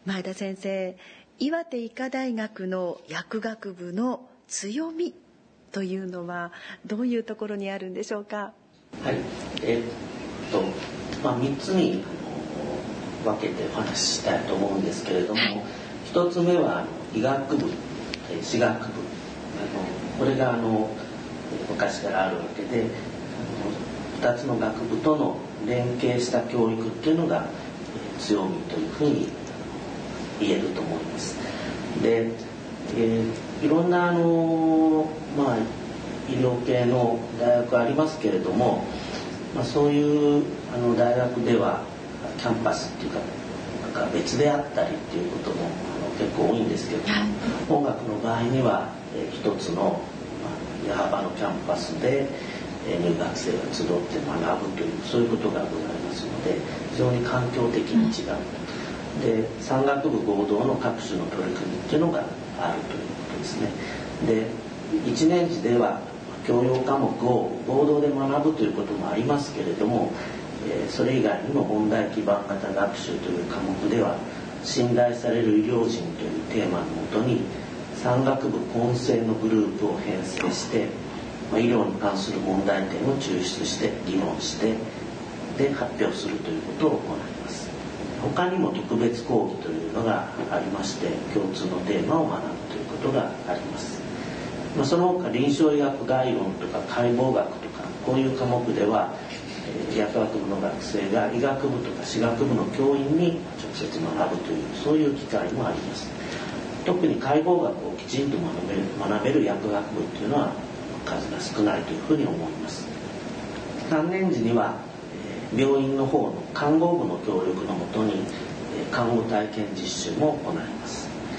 前田先生、岩手医科大学の薬学部の強みというのはどういうところにあるんでしょうか。 はい、3つに分けてお話ししたいと思うんですけれども、1つ目は医学部、歯学部、これが昔からあるわけで、2つの学部との連携した教育っていうのが強みというふうに言えると思います。で、いろんな医療系の大学ありますけれども、そういう大学ではキャンパスっていうかなんか別であったりっていうことも結構多いんですけども、音楽の場合には一つの矢幅のキャンパスで入学生が集って学ぶというそういうことがございますので、非常に環境的に違う。で、産学部合同の各種の取り組みっていうのがあるということですね。で、1年次では教養科目を合同で学ぶということもありますけれども、それ以外にも問題基盤型学習という科目では信頼される医療人というテーマのもとに産学部混成のグループを編成して、医療に関する問題点を抽出して議論してで発表するということを行います。他にも特別講義というのがありまして、共通のテーマを学ぶということがあります。その他臨床医学概論とか解剖学とかこういう科目では薬学部の学生が医学部とか歯学部の教員に直接学ぶというそういう機会もあります。特に解剖学をきちんと学べる薬学部というのは数が少ないというふうに思います。3年時には病院の方の看護部の協力のもとに看護体験実習も行います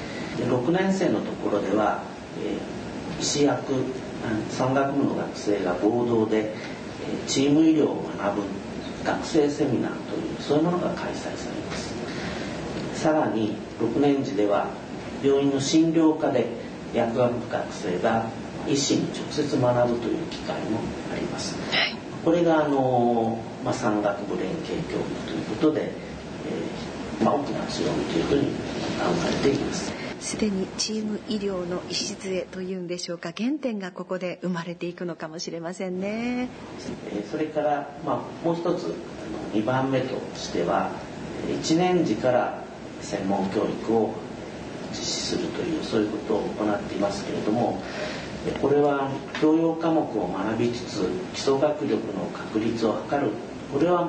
。6年生のところでは医師薬産学部の学生が合同でチーム医療を学ぶ学生セミナーというそういうものが開催されます。さらに6年次では病院の診療科で薬学部学生が医師に直接学ぶという機会もあります。これが産学部連携教育ということで、大きな強みというふうに考えています。 すでにチーム医療の礎というんでしょうか、原点がここで生まれていくのかもしれませんね。 それからもう一つ2番目としては1年次から専門教育を実施するというそういうことを行っていますけれども、これは教養科目を学びつつ基礎学力の確立を図る、これは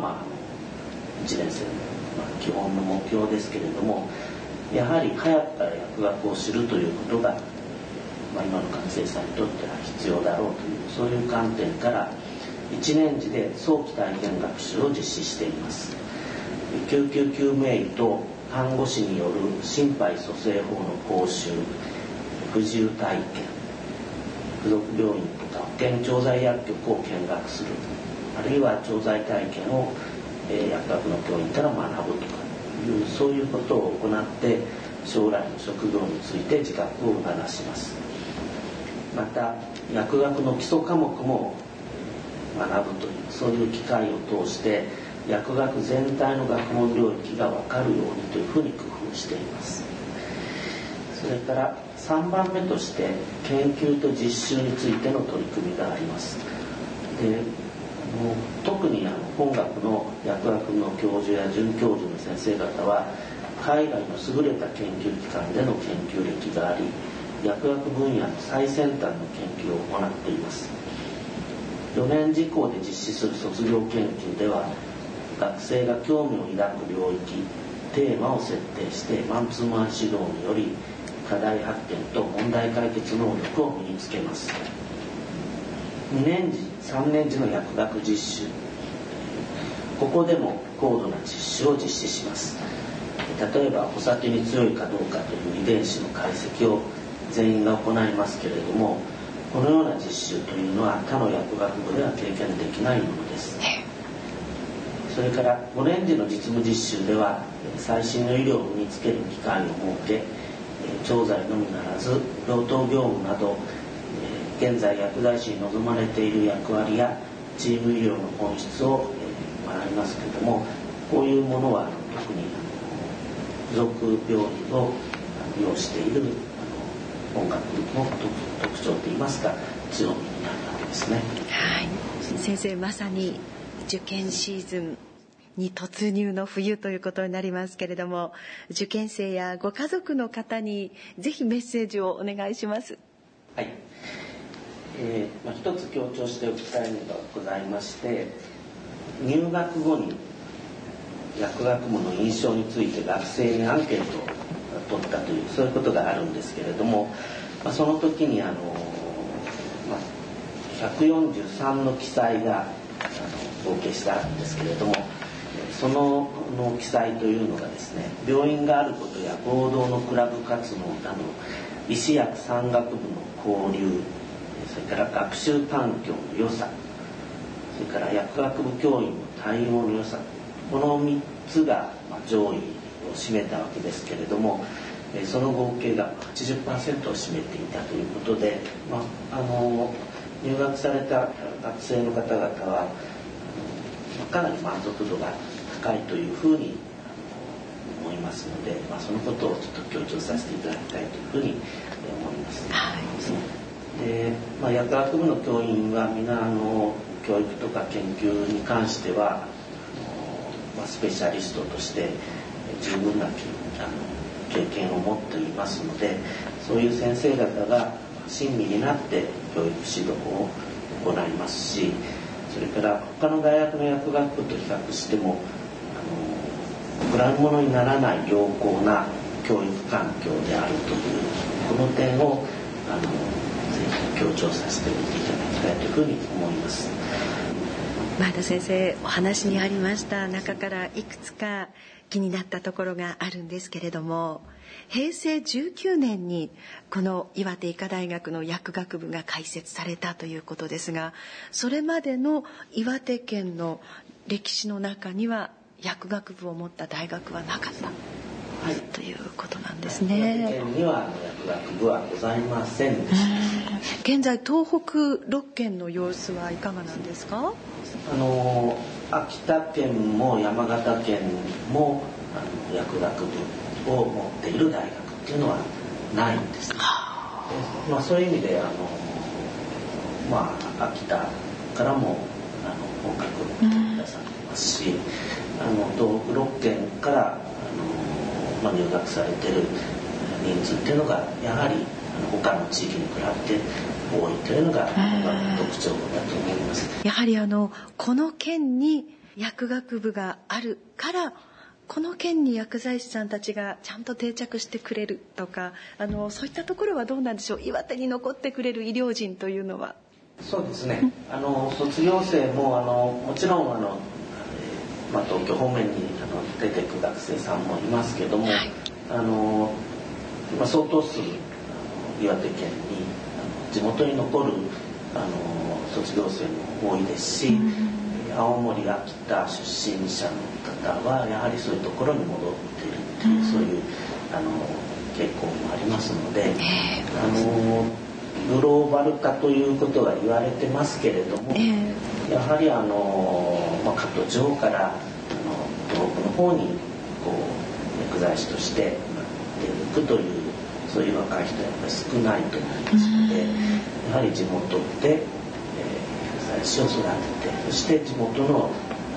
1年生の基本の目標ですけれども、やはり早くから薬学を知るということが、今の学生さんにとっては必要だろうというそういう観点から1年次で早期体験学習を実施しています。救急救命医と看護師による心肺蘇生法の講習、不自由体験、付属病院とか保健調剤薬局を見学する、あるいは調剤体験を薬学の教員から学ぶとかいうそういうことを行って将来の職業について自覚を促します。また薬学の基礎科目も学ぶというそういう機会を通して薬学全体の学問領域が分かるようにというふうに工夫しています。それから3番目として研究と実習についての取り組みがあります。で、特に本学の薬学の教授や准教授の先生方は海外の優れた研究機関での研究歴があり、薬学分野の最先端の研究を行っています。4年次以降で実施する卒業研究では学生が興味を抱く領域、テーマを設定してマンツーマン指導により課題発見と問題解決能力を身につけます。2年次、3年次の薬学実習、ここでも高度な実習を実施します。例えばお酒に強いかどうかという遺伝子の解析を全員が行いますけれども、このような実習というのは他の薬学部では経験できないものです。それから5年次の実務実習では最新の医療を身につける機会を設け、調剤のみならず病棟業務など現在薬剤師に望まれている役割やチーム医療の本質を学びますけれども、こういうものは特に付属病院を要している音楽の特徴といいますか強みになるわけですね。 はい、先生、まさに受験シーズンに突入の冬ということになりますけれども、受験生やご家族の方にぜひメッセージをお願いします。 はい、一つ強調しておきたいのがございまして、入学後に薬学部の印象について学生にアンケートを取ったというそういうことがあるんですけれども、その時に143の記載が合計してあるんですけれども、その記載というのがですね、病院があることや合同のクラブ活動など医師薬産学部の交流、それから学習環境の良さ、それから薬学部教員の対応の良さ、この3つが上位を占めたわけですけれども、その合計が 80% を占めていたということで、入学された学生の方々はかなり満足度が高いというふうに思いますので、そのことをちょっと強調させていただきたいというふうに思います。はい、で、薬学部の教員は皆教育とか研究に関してはスペシャリストとして十分な経験を持っていますので、そういう先生方が親身になって教育指導を行いますし、それから他の大学の薬学部と比較しても比べ物にならない良好な教育環境であるというこの点をぜひ強調させていただきたいというふうに思います。 前田先生、お話にありました中からいくつか気になったところがあるんですけれども、平成19年にこの岩手医科大学の薬学部が開設されたということですが、それまでの岩手県の歴史の中には薬学部を持った大学はなかった、はい、ということなんですね。 岩手県には薬学部はございませんでした。 現在東北6県の様子はいかがなんですか？ 秋田県も山形県も薬学部を持っている大学っていうのはないんです。そういう意味で秋田からも音楽を見てくださってますし、東北6県から入学されている人数っていうのがやはり他の地域に比べて多いというのが特徴だと思います。 やはりこの県に薬学部があるからこの県に薬剤師さんたちがちゃんと定着してくれるとか、そういったところはどうなんでしょう。岩手に残ってくれる医療人というのは。 そうですね、卒業生ももちろん東京方面に出ていく学生さんもいますけども、はい、相当数岩手県に地元に残る卒業生も多いですし、青森秋田出身者の方はやはりそういうところに戻っているっていう、そういう傾向もありますので、グローバル化ということが言われてますけれども、やはり関東地方から東北の方に薬剤師として出ていくというそういう若い人はやっぱり少ないと思いますので、やはり地元で薬剤師を育てて、そして地元の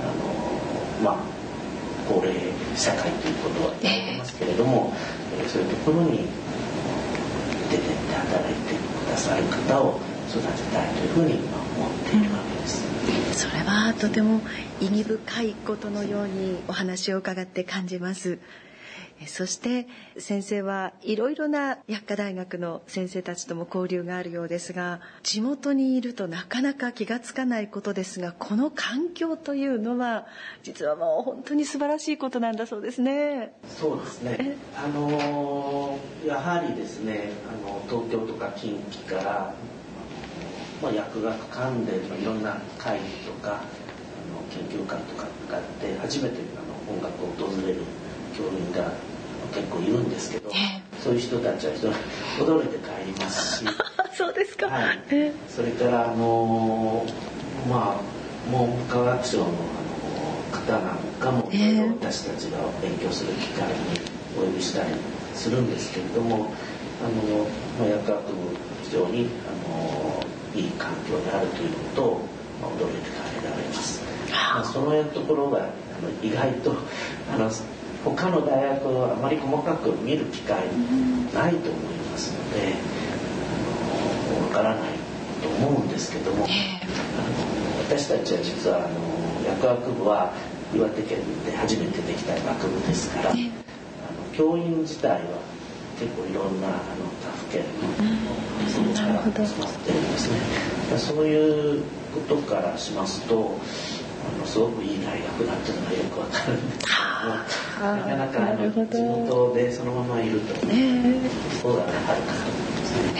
高齢社会ということは言われてますけれども、そういうところに出てって働いてくださる方を育てたいというふうに思っているわけです。 それはとても意義深いことのようにお話を伺って感じます。そして先生はいろいろな薬科大学の先生たちとも交流があるようですが、地元にいるとなかなか気がつかないことですが、この環境というのは実はもう本当に素晴らしいことなんだそうですね。 そうですね、やはりですね、東京とか近畿から薬学関連のいろんな会議とか研究会とかがあって初めて音楽を訪れる教員が結構いるんですけど、そういう人たちは驚いて帰りますしそうですか、 はい、それから文部科学省の方なんかも私たちが勉強する機会にお呼びしたりするんですけれども、薬学部非常にいい環境であるということを驚いて帰られます。そのところが意外と他の大学はあまり細かく見る機会ないと思いますので、わからないと思うんですけども、私たちは実は薬学部は岩手県で初めてできた学部ですから、教員自体は結構いろんな他府県の人から集まってるんですね。そういうことからしますとすごくいい大学だっていうのがよくわかるんですけども、なかなか地元でそのままいると、そうだね、はるかなと思い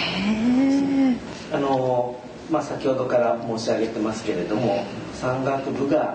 ますね。先ほどから申し上げてますけれども、山岳部が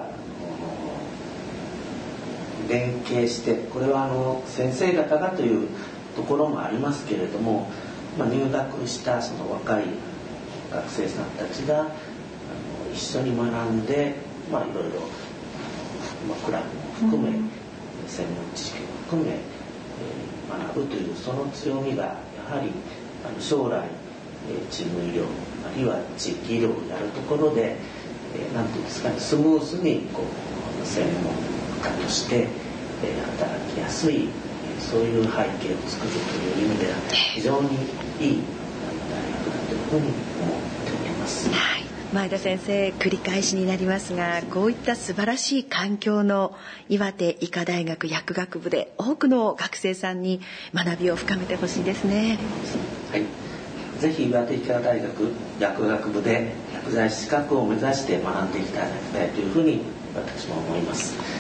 連携して、これは先生方がというところもありますけれども、入学したその若い学生さんたちが一緒に学んで、いろいろクラブも含め、専門知識も含め、学ぶというその強みがやはり将来チーム医療あるいは地域医療をやるところで、なんていうんですかね、スムーズに専門家として働きやすい、そういう背景を作るという意味では非常にいい大学だというふうに思っております。 前田先生、繰り返しになりますが、こういった素晴らしい環境の岩手医科大学薬学部で多くの学生さんに学びを深めてほしいですね。 はい、ぜひ岩手医科大学薬学部で薬剤師資格を目指して学んでいただきたいというふうに私も思います。